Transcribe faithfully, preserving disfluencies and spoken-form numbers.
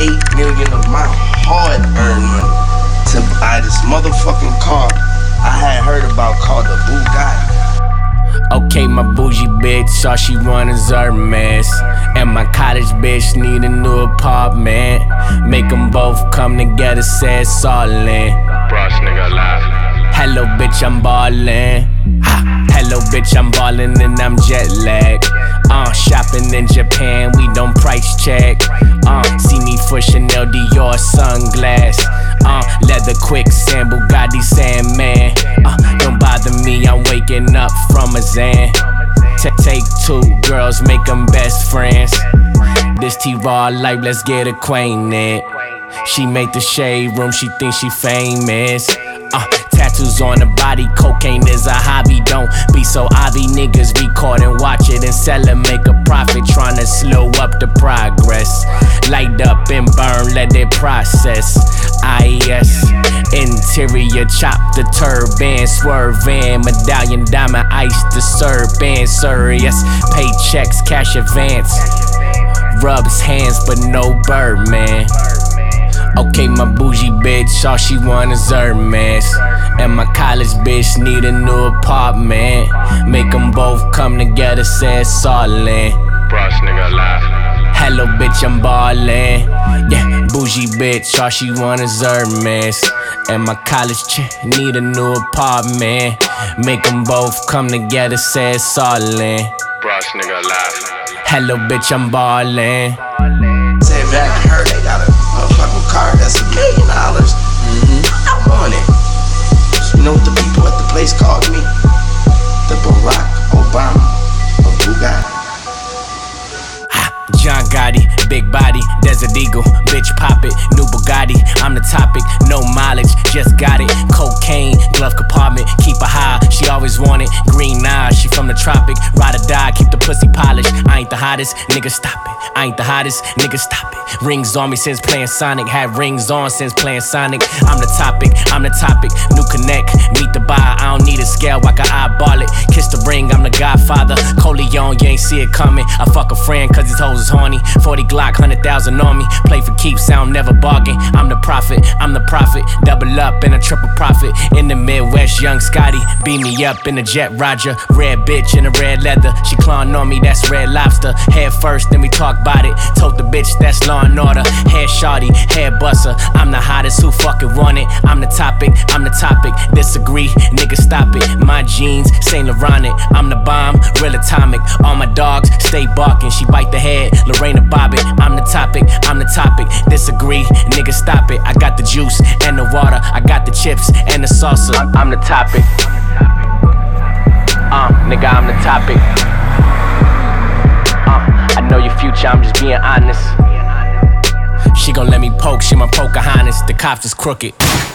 eight million of my hard-earned money to buy this motherfucking car I had heard about called the Bugatti. Okay, my bougie bitch, all she want is Hermes. And my cottage bitch need a new apartment. Make them both come together, say it's all in. Brush nigga laugh. Hello bitch, I'm ballin'. Ha. Hello bitch, I'm ballin' and I'm jet lagged. Uh, shopping in Japan, we don't price check. Uh, see me for Chanel, Dior, sunglass. Uh, leather quicksand, Bugatti Sandman. Uh, don't bother me, I'm waking up from a Zan. T Take two girls, make them best friends. This T-Raw life, let's get acquainted. She made the shade room, she thinks she famous. Uh, tattoos on the body, cocaine is a hobby. Don't be so obby, niggas record and watch it and sell it, make a profit. Tryna slow up the progress. Light up and burn, let it process. I S interior, chop the turban, swerving. Medallion diamond, ice the serpent. Serious, paychecks, cash advance. Rubs hands, but no Birdman. Okay, my bougie bitch, all she want is Hermes. And my college bitch need a new apartment. Make them both come together, say it's all in. Brush nigga laugh. Hello bitch, I'm ballin'. Yeah, bougie bitch, all she want is Hermes. And my college chick need a new apartment. Make them both come together, say it's all in. Brush nigga laugh. Hello bitch, I'm ballin'. Say back and heard they got a motherfucking car that's a million dollars. Mm-hmm. I want it. You know what the people at the place called me? The Barack Obama of Bugatti. John Gotti, big body, Desert Eagle, bitch pop it, new Bugatti, I'm the topic, no mileage, just got it, cocaine, glove compartment, keep her high, she always wanted, green eyes, she from the tropic, ride or die, keep the pussy polished, I ain't the hottest, nigga stop it, I ain't the hottest, nigga stop it, rings on me since playing Sonic, had rings on since playing Sonic, I'm the topic, I'm the topic, new connect, meet the buyer, I don't need a scale, I can eyeball it, kiss the ring, I'm the godfather, Coleon, you ain't see it coming, I fuck a friend cause his hoes is horny, forty Glock, one hundred thousand on me, play for keeps, sound never bargain, I'm the prophet, I'm the prophet, double up in a triple profit, in the Midwest, young Scotty, beat me up in a jet Roger, red bitch in a red leather, she clawing on me, that's Red Lobster, head first, then we talk about it, told the bitch that's Law and Order, head shawty, head buster, I'm the hottest, who fucking want it, I'm the topic, I'm the topic, disagree, nigga stop it, my jeans, Saint Laurent it, I'm the bomb, real atomic, all my dogs stay barking, she bite the head, Lorena Bobbitt, I'm the topic, I'm the topic, disagree, nigga stop it, I got the juice and the water, I got the chips and the salsa, I'm, I'm the topic, uh, nigga I'm the topic, uh, I know your future, I'm just being honest, she gon' let me poke, she my Pocahontas, the cops is crooked.